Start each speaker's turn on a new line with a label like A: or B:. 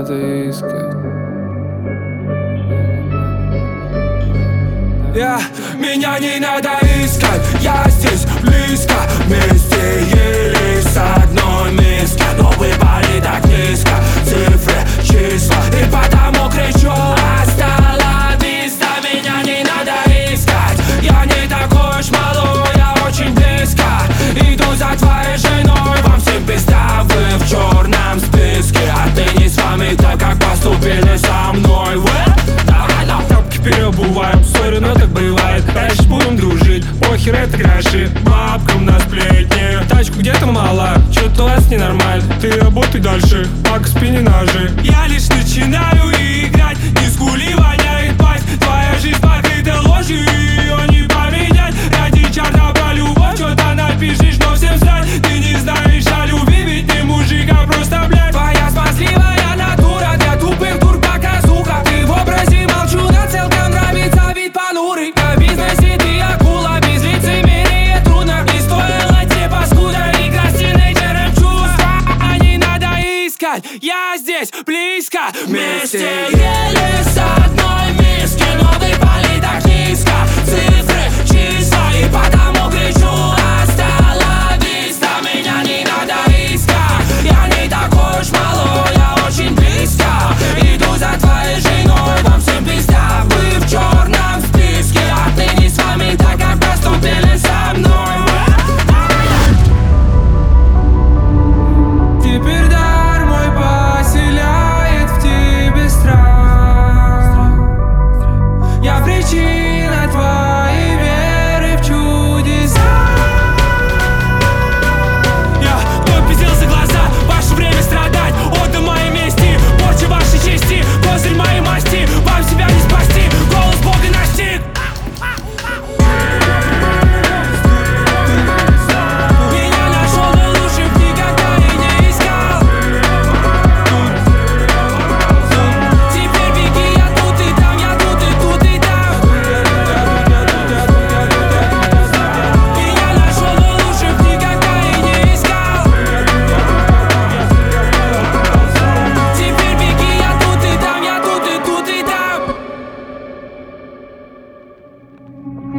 A: надо искать.
B: Меня не надо искать, я здесь близко. Вместе ели с одной миски, но выпали так низко. Цифры, числа, и потому кричу: остала виста. Меня не надо искать, я не такой уж малой, я очень близко. Иду за твоей женой, вам всем пизда, вы в черном списке. Отныне с вами так, как поступили со мной вы. Переобуваем, сори, но так бывает. Дальше будем дружить, похер это гроши. Бабкам на сплетни, тачку где-то мало, чё-то у вас ненормально. Ты работай дальше, пока спини ножи. Я лишь начинаю играть, не скули, воняет пасть. Твоя жизнь покрыта ложью, ее не поменять. Ради чарта про любовь что-то напишешь, но всем срать. Ты не знаешь о любви, ведь ты мужик, а просто блядь. Твоя смазливая натура для тупых дурбака, сука. Ты в образе молчу, целком нравится вид понурый. На бизнесе ты акула, без лицемерия трудно. Не стоило тебе, паскуда, игра с тинейджером чува. Не надо искать, я здесь близко. Вместе еле